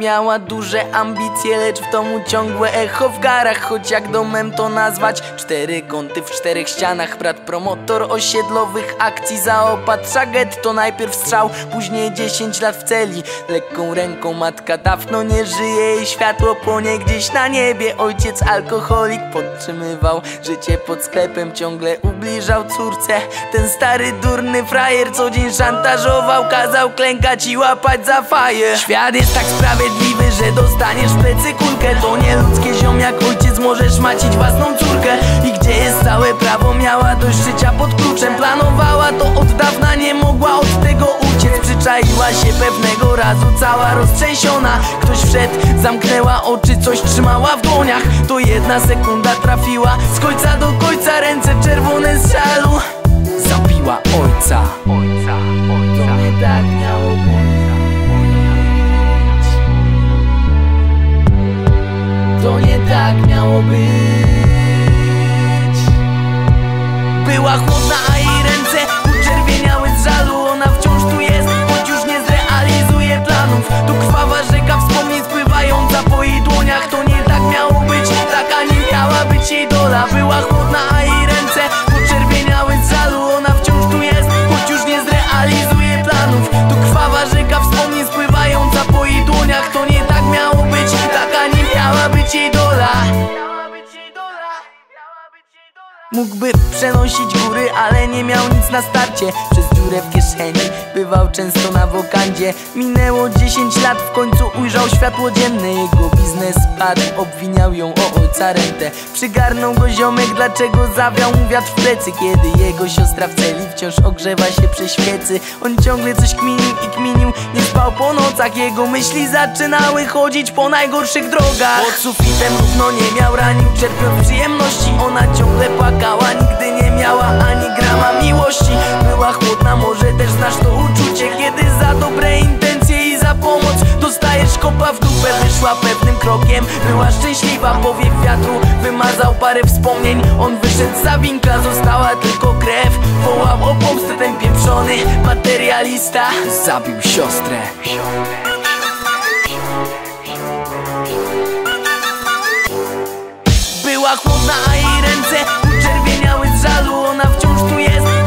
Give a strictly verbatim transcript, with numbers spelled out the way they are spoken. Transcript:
miała duże ambicje, lecz w domu ciągłe echo w garach. Choć jak domem to nazwać? Cztery kąty w czterech ścianach. Brat promotor osiedlowych akcji zaopatrza getto. Najpierw strzał, później dziesięć lat w celi. Lekką ręką matka dawno nie żyje i światło płonie gdzieś na niebie. Ojciec alkoholik podtrzymywał życie pod sklepem, ciągle ubliżał córce. Ten stary durny frajer co dzień szantażował, kazał klękać i łapać za faję. Świat jest tak sprawiedliwy, że dostaniesz w plecy kulkę. To nie ludzkie, ziom, jak ojciec możesz macić własną córkę. I gdzie jest całe prawo? Miała dość życia pod kluczem. Planowała to od dawna, nie mogła od tego uciec. Przyczaiła się pewnego razu cała roztrzęsiona. Ktoś wszedł, zamknęła oczy, coś trzymała w dłoniach. To jedna sekunda trafiła z końca do końca, ręce czerwone z żalu. Zabiła ojca. To nie tak miało być. To nie tak miało być. Była chłodna, a jej ręce uczerwieniały z żalu. Ona wciąż tu jest, choć już nie zrealizuje planów. To krwawa rzeka wspomnień spływająca po jej dłoniach. To nie tak miało być, taka nie miała być jej dola. Była chłodna, a jej ręce uczerwieniały z żalu. Ona wciąż tu jest, choć już nie zrealizuje planów. To krwawa rzeka wspomnień spływająca po jej dłoniach. To nie tak miało być, taka nie miała być jej dola. Mógłby przenosić góry, ale nie miał nic na starcie. Przez dziurę w kieszeni bywał często na wokandzie. Minęło dziesięć lat, w końcu ujrzał światło dzienne. Jego biznes padł, obwiniał ją o ojca rentę. Przygarnął go ziomek, dlaczego zawiał mu wiatr w plecy. Kiedy jego siostra w celi wciąż ogrzewa się przy świecy. On ciągle coś kminił i kminił, nie spał po nocach. Jego myśli zaczynały chodzić po najgorszych drogach. Pod sufitem równo nie miał, ranił, czerpiąc przyjemności. Ona ciągle płakała, nigdy nie miała ani grama miłości. Była chłodna, może też znasz to uczucie, kiedy za dobre intencje i za pomoc dostajesz kopa w dupę. Wyszła pewnym krokiem, była szczęśliwa. Powiew wiatru wymazał parę wspomnień. On wyszedł za winkla, została tylko krew. Wołał o pomstę ten pieprzony materialista. Zabił siostrę. Była chłodna, a jej ręce uczerwieniały z żalu. Ona wciąż tu jest,